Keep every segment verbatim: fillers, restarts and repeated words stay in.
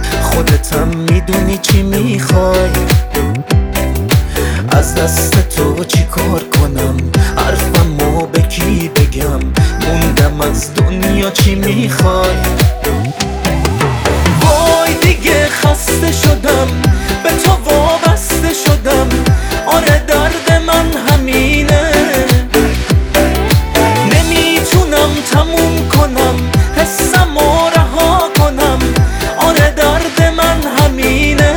خودتم میدونی چی میخوای، از دست تو چی کار کنم، حرفمو به کی بگم، موندم از دنیا چی میخوای. وای دیگه خسته شدم، به تو وابسته شدم، آره درد من همینه، نمیتونم تموم کنم حسم و رها کنم، آره درد من همینه.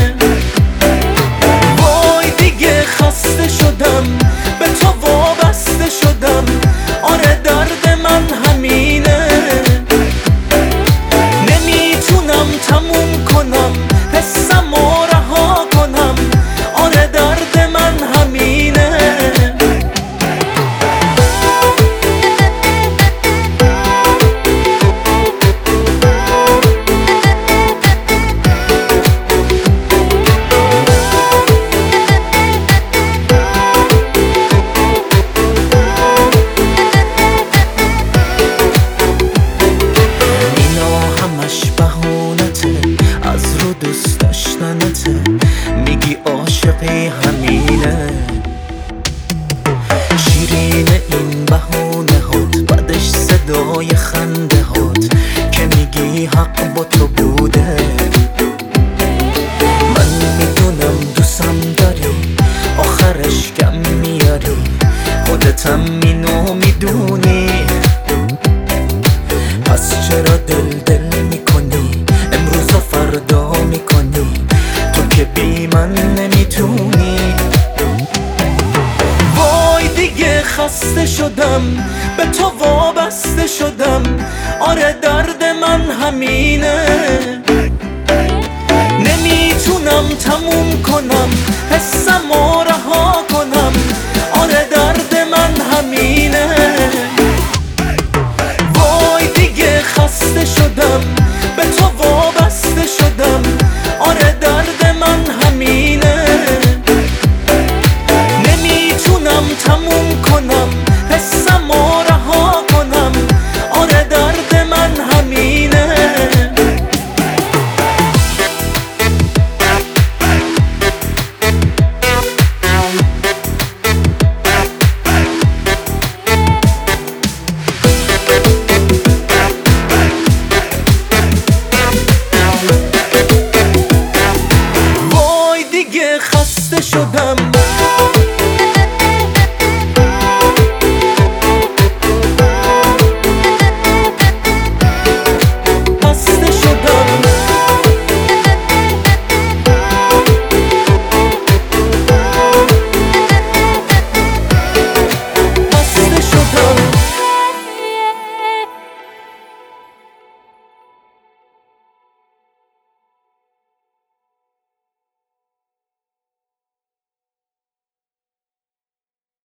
وای دیگه خسته شدم، به تو وابسته شدم، آره درد من همینه، نمیتونم تموم کنم حسم و رها کنم، آره درد من همینه. از رو دوست داشتنته، میگی عاشقی همینه، شیرین این بهونه هات، بعدش صدای خنده هات که میگی حق با تو بوده. من میدونم دوستم داری، آخرش کم میاری، خودتم اینو میدونی، پس چرا دل دل میکنی، امروز و فردا میکنی، تو که بی من نمیتونی. وای دیگه خسته شدم، به تو وابسته شدم، آره درد من همینه،